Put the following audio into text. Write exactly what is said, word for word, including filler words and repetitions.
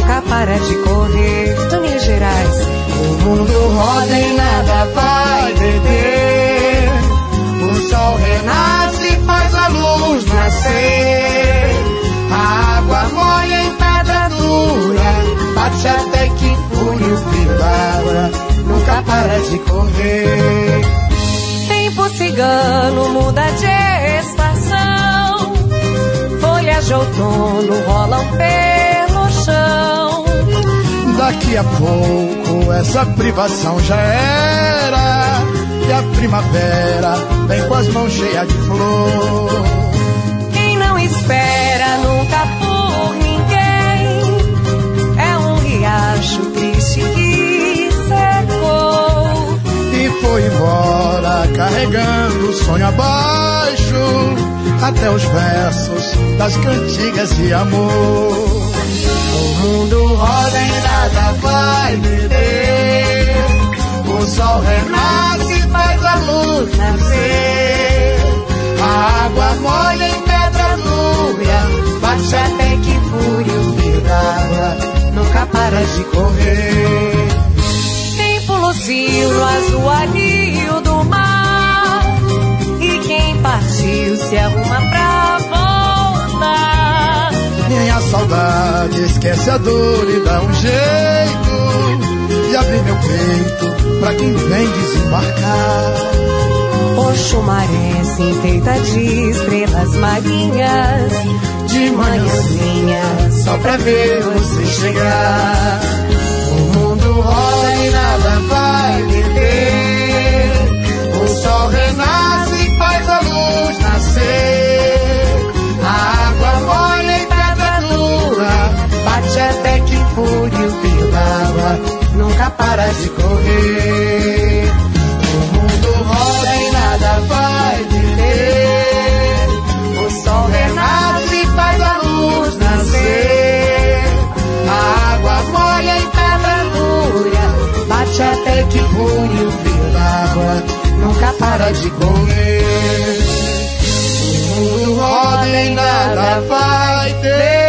nunca para de correr. Toninho Gerais. O mundo roda e nada vai deter. O sol renasce, faz a luz nascer. A água molha em pedra dura, bate até que fure o fio d'água, nunca para de correr. Tempo cigano muda de estação, folhas de outono rolam pelo chão. Daqui a pouco essa privação já era, e a primavera vem com as mãos cheias de flor. Quem não espera nunca por ninguém, é um riacho triste que secou e foi embora carregando o sonho abaixo, até os versos das cantigas de amor. O mundo roda e nada vai deter. O sol renasce, faz a luz nascer. A água molha em pedra dura, bate até que fure o fio d'água, nunca para de correr. Tempo luziu no azul anil do mar, e quem partiu se arruma pra voltar. Minha saudade esquece a dor e dá um jeito de abrir meu peito pra quem vem desembarcar. Oxumaré se enfeita de estrelas marinhas, de manhãzinha só pra ver você chegar. O mundo roda e nada vai deter. O sol renasce e faz a luz nascer. A água molha em pedra dura, bate até que fure o fio d'água, nunca para de correr. O mundo roda e nada vai deter. O sol renasce e faz a luz nascer. A água molha em pedra dura, bate até que fure o fio d'água, nunca para de correr. O mundo roda e nada vai ter.